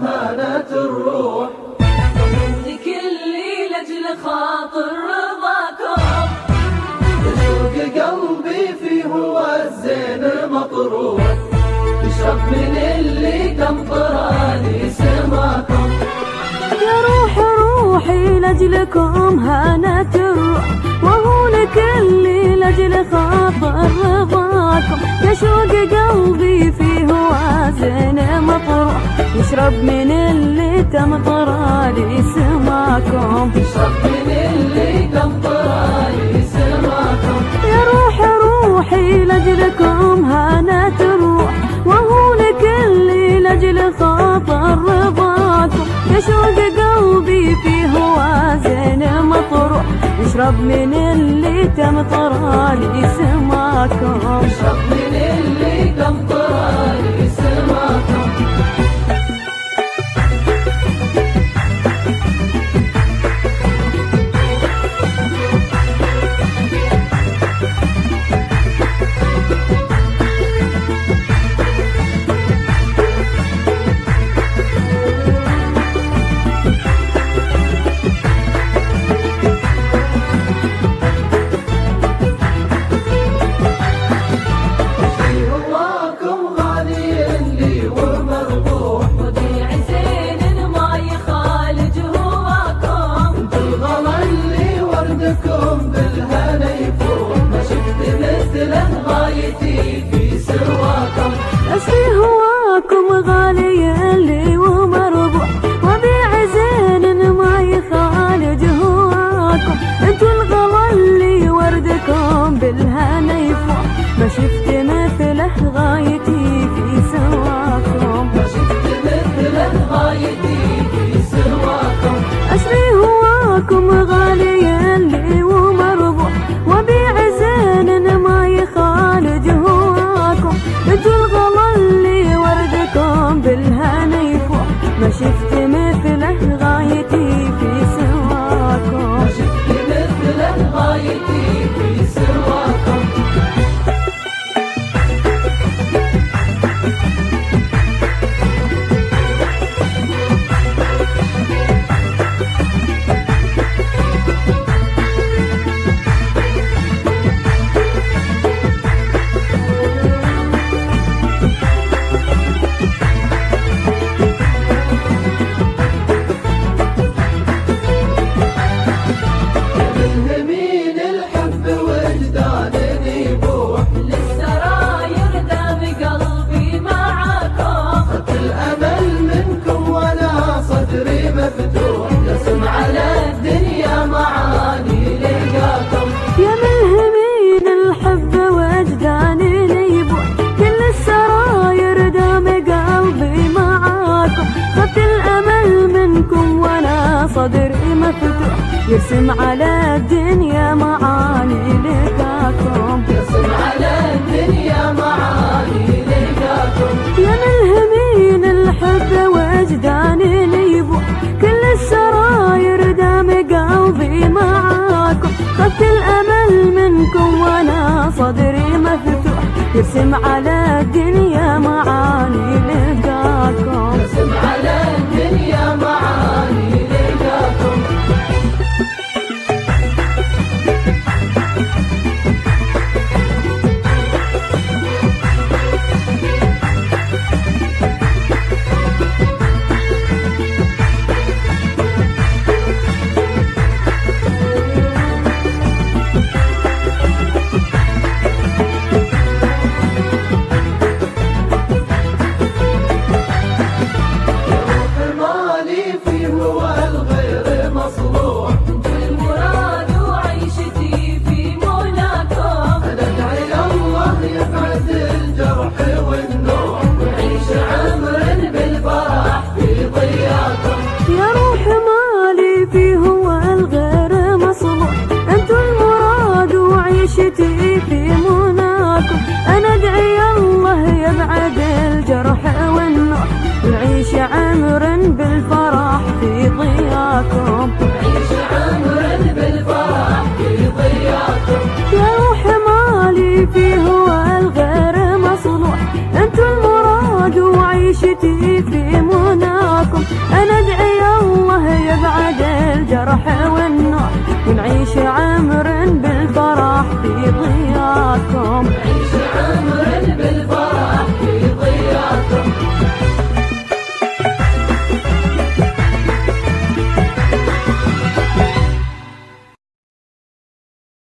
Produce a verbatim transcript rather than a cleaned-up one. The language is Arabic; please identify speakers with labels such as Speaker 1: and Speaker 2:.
Speaker 1: هانت الروح.
Speaker 2: كلي لأجل خاطر رضاكم،
Speaker 1: يشوق قلبي فيه والزين مطروح. يشرب من اللي تمطراني سماكم.
Speaker 2: يا روح روحي لأجلكم هانت الروح، وهو لكل لأجل خاطر رضاكم. يشوق قلبي فيه وازن مطروح، يشرب من اللي تمطرالي سماكم.
Speaker 1: يشرب من اللي تمطرالي سماكم.
Speaker 2: يا روح روحي لأجلكم هانت الروح، وهو لكل لأجل خاطر رضاكم. يشوق قلبي فيه وازن مطروح، يشرب من اللي تمطرالي سماكم.
Speaker 1: يشرب من اللي تمطرالي سماكم. بالهنا يفوح، ما شفت مثله غايتي في سواكم.
Speaker 2: أسري هواكم غالي اللي ومربوح، وبيع زين ما يخالج هواكم. انتو الغلا اللي وردكم بالهنا يفوح، ما شفت مثله غايتي في سواكم.
Speaker 1: ما شفت مثله غايتي في سواكم.
Speaker 2: أسري هواكم غالي اللي ومربوح، وبيع زين ما يخالج هواكم. انتو الغلا اللي وردكم بالهنا يفوح، ما شفت مثله غايتي في سواكم.
Speaker 1: ما شفت مثله غايتي في سواكم. يرسم على الدنيا معاني لقاكم.
Speaker 2: يا ملهمين الحب وجداني ليبوح، كل السراير دام قلبي معاكم. خدت الأمل منكم وانا صدري مفتوح، يرسم على الدنيا معاني لقاكم.
Speaker 1: يرسم على الدنيا معاني لقاكم.
Speaker 2: يا ملهمين الحب وجداني ليبوح، كل السراير دام قلبي معاكم. خدت الأمل منكم وانا صدري مفتوح، يرسم على الدنيا معاني لقاكم.
Speaker 1: يرسم على الدنيا معاني لقاكم.
Speaker 2: في مناكم. أنا أدعي الله يبعد الجرح والنوح، ونعيش عمرا بالفرح في ضياكم.
Speaker 1: نعيش عمرا بالفرح في ضياكم.
Speaker 2: يا روح مالي فيه والغير مصلوح، انتو المراد وعيشتي في مناكم. سواكم.